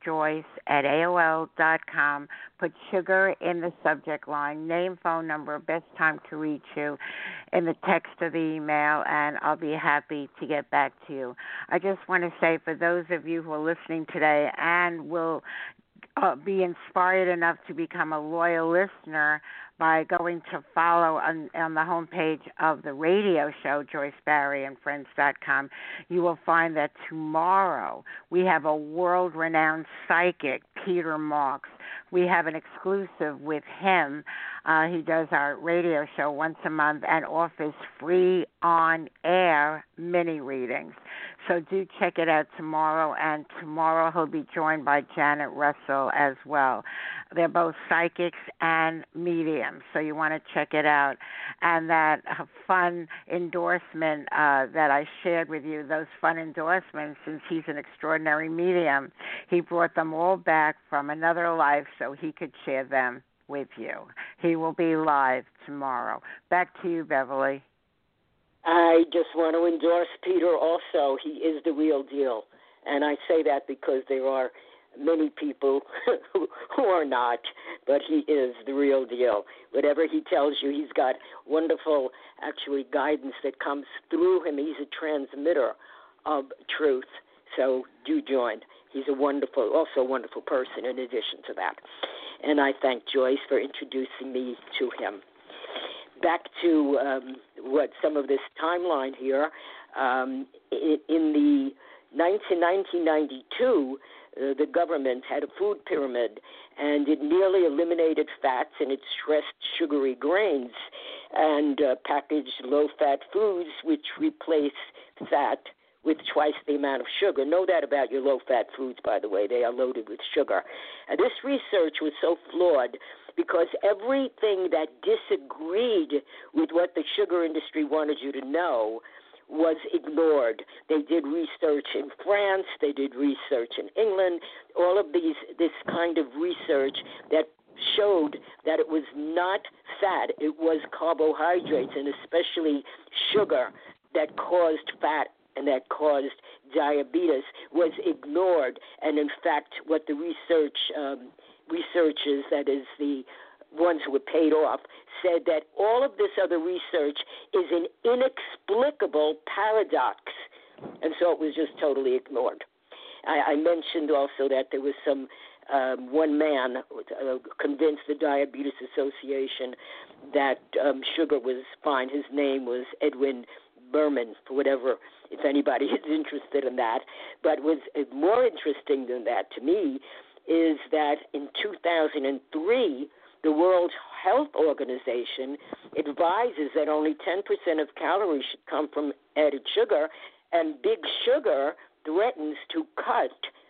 CoachJoyce@AOL.com. Put sugar in the subject line, name, phone number, best time to reach you in the text of the email, and I'll be happy to get back to you. I just want to say, for those of you who are listening today and will be inspired enough to become a loyal listener by going to follow on the homepage of the radio show, JoyceBarrieandFriends.com, you will find that tomorrow we have a world-renowned psychic, Peter Marks. We have an exclusive with him. He does our radio show once a month and offers free on-air mini readings. So do check it out tomorrow, and tomorrow he'll be joined by Janet Russell as well. They're both psychics and mediums, so you want to check it out. And that fun endorsement that I shared with you, those fun endorsements, since he's an extraordinary medium, he brought them all back from another life so he could share them with you. He will be live tomorrow. Back to you, Beverly. I just want to endorse Peter also. He is the real deal. And I say that because there are many people who are not, but he is the real deal. Whatever he tells you, he's got wonderful, actually, guidance that comes through him. He's a transmitter of truth. So do join. He's also a wonderful person in addition to that. And I thank Joyce for introducing me to him. Back to some of this timeline here. In 1992, the government had a food pyramid, and it nearly eliminated fats and it stressed sugary grains and packaged low-fat foods, which replace fat with twice the amount of sugar. Know that about your low-fat foods, by the way. They are loaded with sugar. And this research was so flawed because everything that disagreed with what the sugar industry wanted you to know was ignored. They did research in France. They did research in England. All of this kind of research that showed that it was not fat. It was carbohydrates, and especially sugar, that caused fat and that caused diabetes, was ignored. And in fact, what the researchers, that is the ones who were paid off, said that all of this other research is an inexplicable paradox. And so it was just totally ignored. I mentioned also that there was one man convinced the Diabetes Association that sugar was fine. His name was Edwin Berman, for whatever, if anybody is interested in that. But what's more interesting than that to me is that in 2003, the World Health Organization advises that only 10% of calories should come from added sugar, and Big Sugar threatens to cut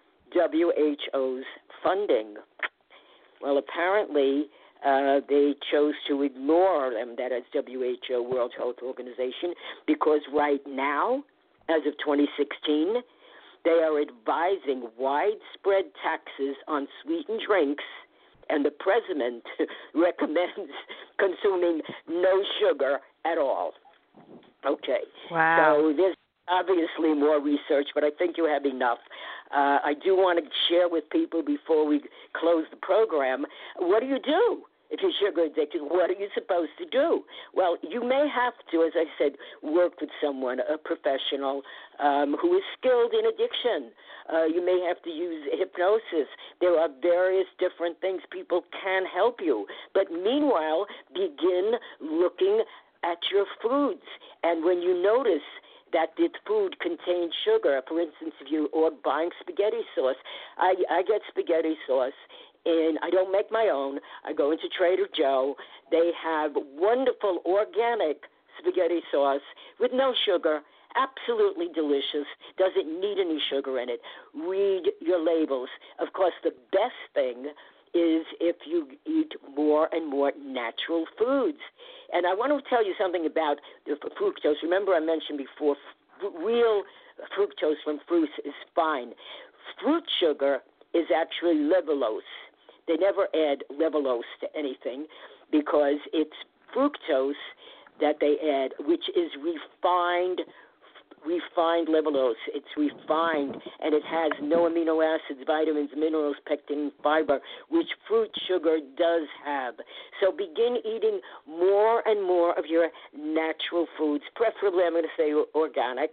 WHO's funding. Well, apparently they chose to ignore them, that is WHO, World Health Organization, because right now, as of 2016, they are advising widespread taxes on sweetened drinks, and the president recommends consuming no sugar at all. Okay. Wow. So there's obviously more research, but I think you have enough. I do want to share with people before we close the program, what do you do if you're sugar addicted? What are you supposed to do? Well, you may have to, as I said, work with someone, a professional who is skilled in addiction. You may have to use hypnosis. There are various different things. People can help you. But meanwhile, begin looking at your foods. And when you notice that the food contains sugar, for instance, if you are buying spaghetti sauce, I get spaghetti sauce, and I don't make my own. I go into Trader Joe. They have wonderful organic spaghetti sauce with no sugar, absolutely delicious, doesn't need any sugar in it. Read your labels. Of course, the best thing is if you eat more and more natural foods. And I want to tell you something about the fructose. Remember I mentioned before, real fructose from fruits is fine. Fruit sugar is actually levulose. They never add levulose to anything because it's fructose that they add, which is refined levulose. It's refined, and it has no amino acids, vitamins, minerals, pectin, fiber, which fruit sugar does have. So begin eating more and more of your natural foods, preferably, I'm going to say organic,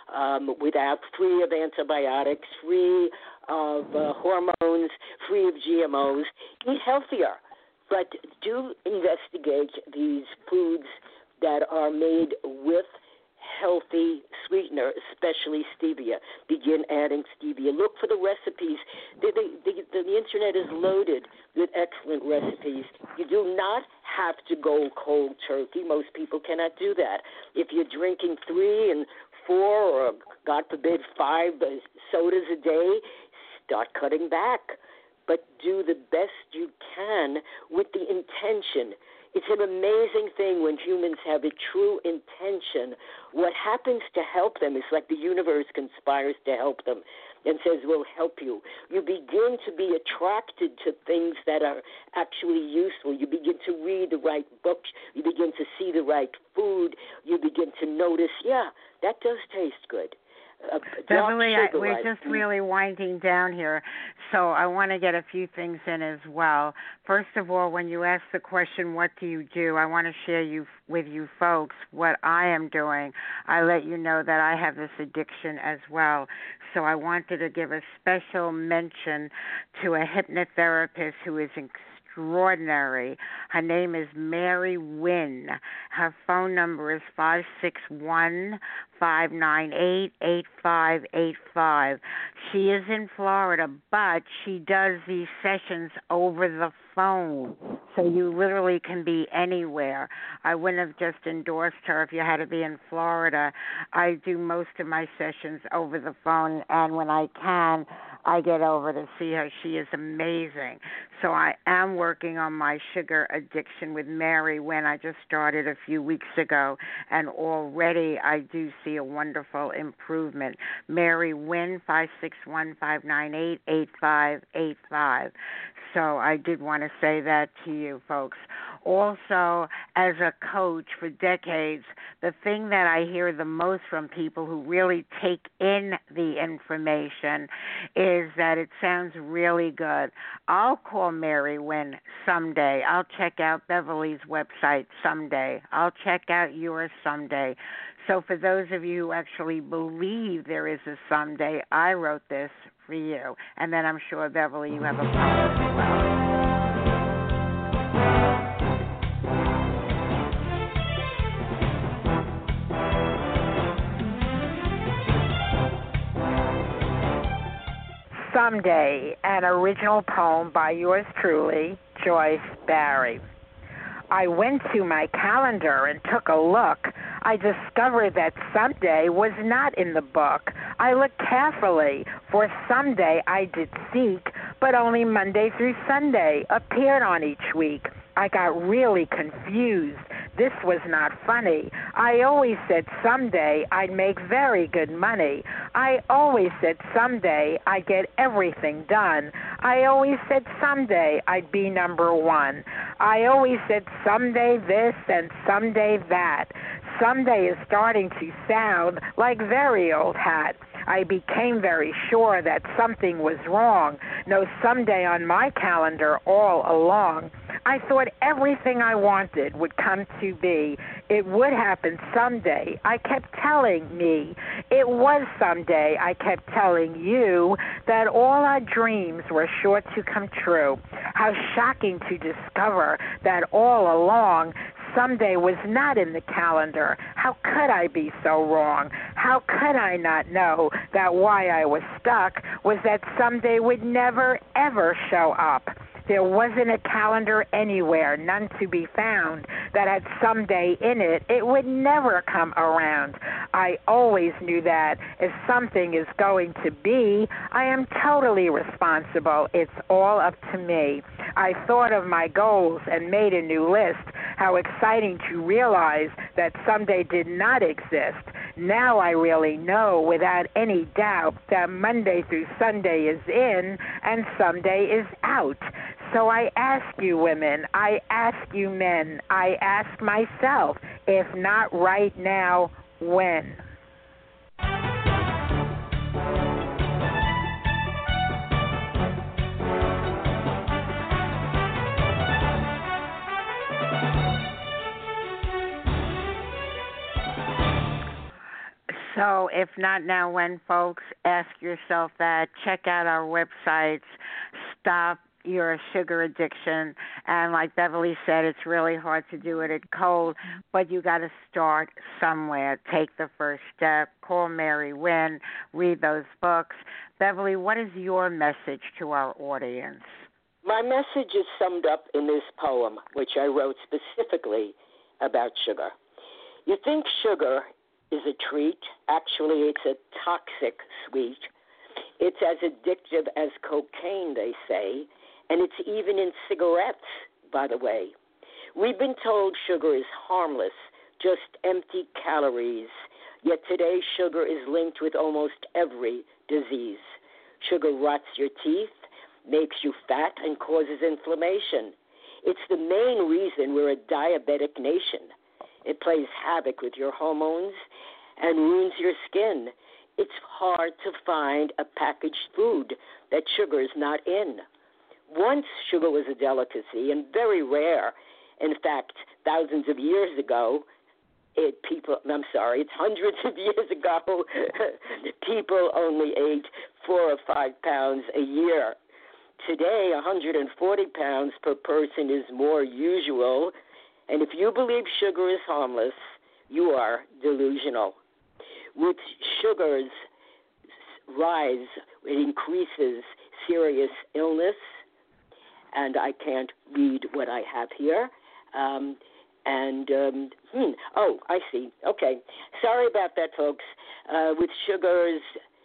free of antibiotics, free of hormones, free of GMOs. Eat healthier, but do investigate these foods that are made with healthy sweetener, especially stevia. Begin adding stevia. Look for the recipes. The internet is loaded with excellent recipes. You do not have to go cold turkey. Most people cannot do that. If you're drinking 3 and 4 or, God forbid, 5 sodas a day, start cutting back. But do the best you can with the intention. It's an amazing thing when humans have a true intention. What happens to help them is like the universe conspires to help them and says, we'll help you. You begin to be attracted to things that are actually useful. You begin to read the right books. You begin to see the right food. You begin to notice, yeah, that does taste good. Beverly, we're just really winding down here, so I want to get a few things in as well. First of all, when you ask the question, what do you do, I want to share with you folks what I am doing. I let you know that I have this addiction as well, so I wanted to give a special mention to a hypnotherapist who is extraordinary. Her name is Mary Wynn. Her phone number is 561-598-8585. She is in Florida, but she does these sessions over the phone. So you literally can be anywhere. I wouldn't have just endorsed her if you had to be in Florida. I do most of my sessions over the phone, and when I can, I get over to see her. She is amazing. So I am working on my sugar addiction with Mary Wynn. I just started a few weeks ago, and already I do see a wonderful improvement. Mary Wynn, 561-598-8585. So I did want to say that to you folks. Also, as a coach for decades, the thing that I hear the most from people who really take in the information is that it sounds really good. I'll call Mary Wynn someday. I'll check out Beverly's website someday. I'll check out yours someday. So for those of you who actually believe there is a someday, I wrote this for you. And then I'm sure, Beverly, you have a poem as well. Someday, an original poem by yours truly, Joyce Barry. I went to my calendar and took a look. I discovered that someday was not in the book. I looked carefully, for someday I did seek, but only Monday through Sunday appeared on each week. I got really confused. This was not funny. I always said someday I'd make very good money. I always said someday I'd get everything done. I always said someday I'd be number one. I always said someday this and someday that. Someday is starting to sound like very old hat. I became very sure that something was wrong. No someday on my calendar all along. I thought everything I wanted would come to be. It would happen someday. I kept telling me. It was someday. I kept telling you that all our dreams were sure to come true. How shocking to discover that all along someday was not in the calendar. How could I be so wrong? How could I not know that why I was stuck was that someday would never, ever show up? There wasn't a calendar anywhere, none to be found, that had someday in it. It would never come around. I always knew that if something is going to be, I am totally responsible. It's all up to me. I thought of my goals and made a new list. How exciting to realize that someday did not exist. Now I really know without any doubt that Monday through Sunday is in and someday is out. So I ask you women, I ask you men, I ask myself, if not right now, when? So if not now, when, folks? Ask yourself that. Check out our websites. Stop your sugar addiction. And like Beverly said, it's really hard to do it at cold, but you got to start somewhere. Take the first step. Call Mary Wynn. Read those books. Beverly, what is your message to our audience? My message is summed up in this poem, which I wrote specifically about sugar. You think sugar is a treat. Actually, it's a toxic sweet. It's as addictive as cocaine, they say, and it's even in cigarettes, by the way. We've been told sugar is harmless, just empty calories, yet today sugar is linked with almost every disease. Sugar rots your teeth, makes you fat, and causes inflammation. It's the main reason we're a diabetic nation. It plays havoc with your hormones and ruins your skin. it's hard to find a packaged food that sugar is not in. Once sugar was a delicacy and very rare. In fact, thousands of years ago, it's hundreds of years ago, people only ate 4 or 5 pounds a year. Today, 140 pounds per person is more usual. And if you believe sugar is harmless, you are delusional. With sugar's rise, it increases serious illness. And I can't read what I have here. I see. Okay. Sorry about that, folks. With sugars,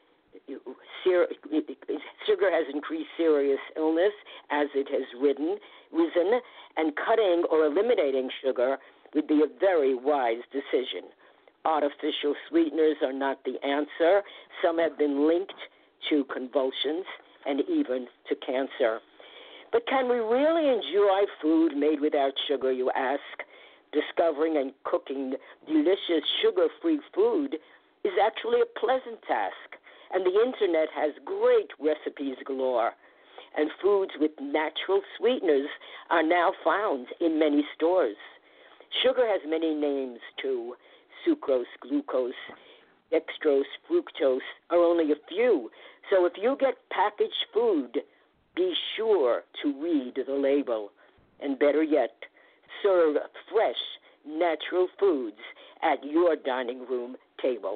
sugar has increased serious illness as it has risen, and cutting or eliminating sugar would be a very wise decision. Artificial sweeteners are not the answer. Some have been linked to convulsions and even to cancer. But can we really enjoy food made without sugar, you ask? Discovering and cooking delicious sugar-free food is actually a pleasant task, and the Internet has great recipes galore. And foods with natural sweeteners are now found in many stores. Sugar has many names, too. Sucrose, glucose, dextrose, fructose are only a few. So if you get packaged food, be sure to read the label. And better yet, serve fresh, natural foods at your dining room table.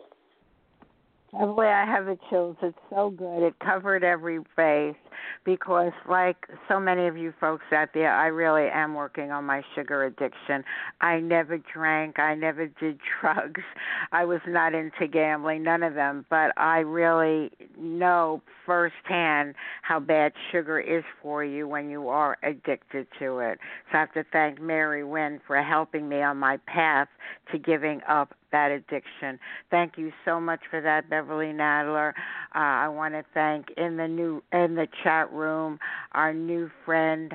Boy, I have the chills. It's so good. It covered every base because, like so many of you folks out there, I really am working on my sugar addiction. I never drank. I never did drugs. I was not into gambling, none of them. But I really know firsthand how bad sugar is for you when you are addicted to it. So I have to thank Mary Wynn for helping me on my path to giving up that addiction. Thank you so much for that, Beverly Nadler. I want to thank in the chat room our new friend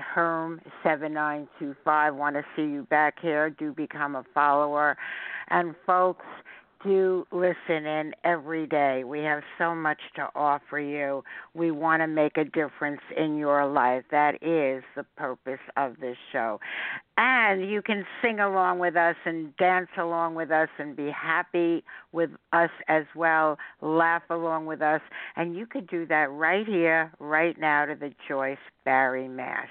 Herm7925. Want to see you back here. Do become a follower. And folks, do listen in every day. We have so much to offer you. We want to make a difference in your life. That is the purpose of this show. And you can sing along with us and dance along with us and be happy with us as well, laugh along with us. And you could do that right here, right now to the Joyce Barrie Mash.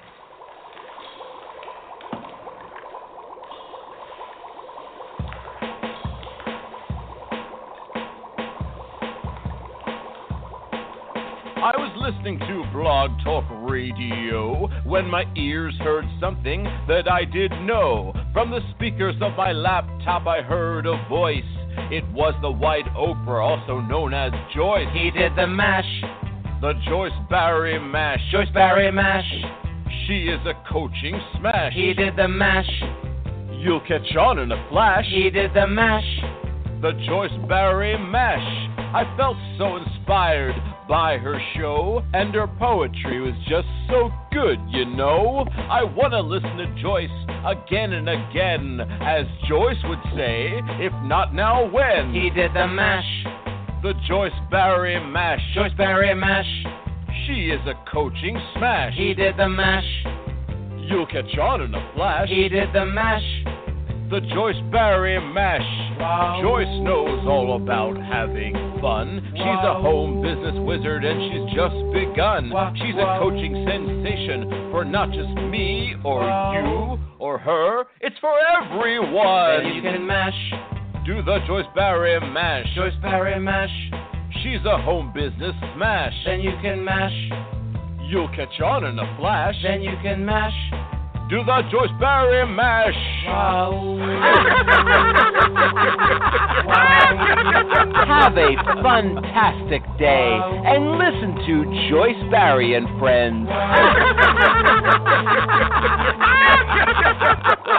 I was listening to Blog Talk Radio when my ears heard something that I didn't know. From the speakers of my laptop I heard a voice. It was the White Oprah, also known as Joyce. He did the mash. The Joyce Barrie Mash. Joyce Barrie Mash. She is a coaching smash. He did the mash. You'll catch on in a flash. He did the mash. The Joyce Barrie Mash. I felt so inspired by her show, and her poetry was just so good, you know. I want to listen to Joyce again and again, as Joyce would say, if not now, when? He did the mash. The Joyce Barrie Mash. Joyce Barrie Mash. She is a coaching smash. He did the mash. You'll catch on in a flash. He did the mash. The Joyce Barrie Mash. Wow. Joyce knows all about having fun. She's a home business wizard and she's just begun. She's a coaching sensation for not just me or you or her. It's for everyone. Then you can mash. Do the Joyce Barrie Mash. Joyce Barrie Mash. She's a home business smash. Then you can mash. You'll catch on in a flash. Then you can mash. Do the Joyce Barrie Mash. Wow. Have a fantastic day and listen to Joyce Barrie and Friends.